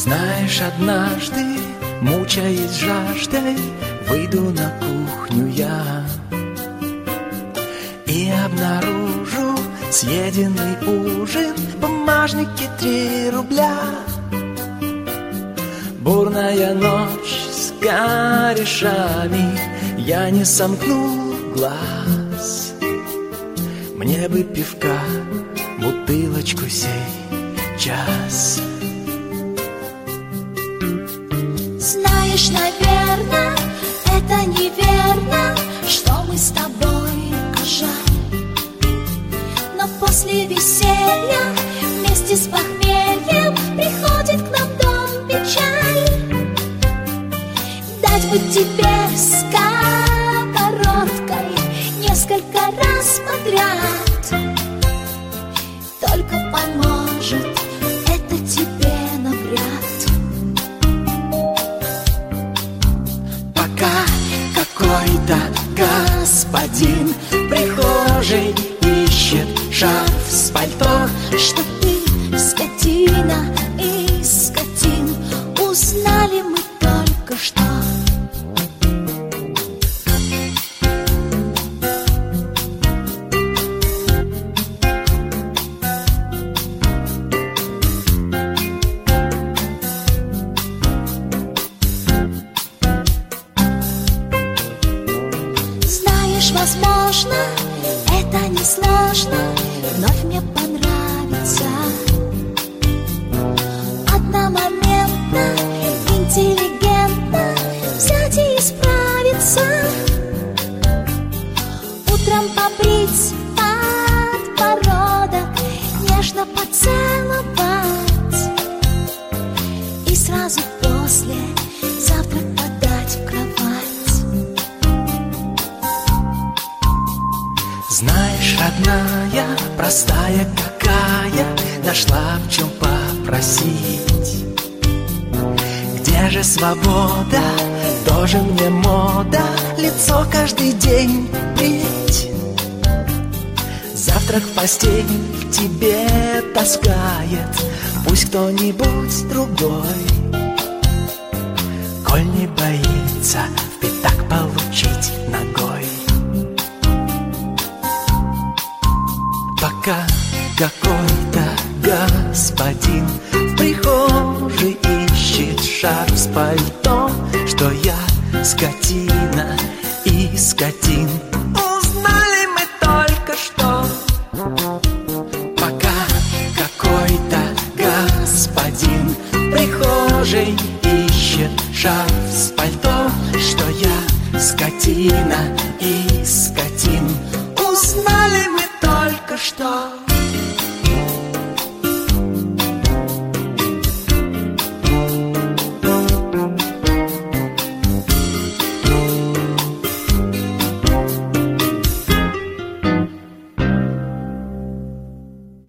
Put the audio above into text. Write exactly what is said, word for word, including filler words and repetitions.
Знаешь, однажды, мучаясь жаждой, выйду на кухню я и обнаружу съеденный ужин, в бумажнике три рубля. Бурная ночь с корешами, я не сомкну глаз. Мне бы пивка, бутылочку сейчас. Знаешь, наверное, это неверно, что мы с тобой, а жаль. Но после веселья вместе с похмельем приходит к нам в дом печаль. Дать бы тебе сковородкой несколько раз подряд, только поможет это тебе навряд. Пока какой-то господин в прихожей ищет шарф с пальто, что ты скотина из скотин, узнали мы только что. Возможно, это несложно вновь мне понравится. Одномоментно, интеллигентно взять и исправиться. Утром побрить подбородок, нежно поцеловать, и сразу после завтрак подать в кровать. Знаешь, родная, простая какая, нашла в чем попросить. Где же свобода, тоже мне мода, лицо каждый день брить. Завтрак в постель к тебе таскает пусть кто-нибудь другой, коль не боится в пятак получить ногой. Пока какой-то господин в прихожей ищет шарф с пальто, что я скотина и скотин, узнали мы только что. Пока какой-то господин в прихожей ищет шарф с пальто, что я скотина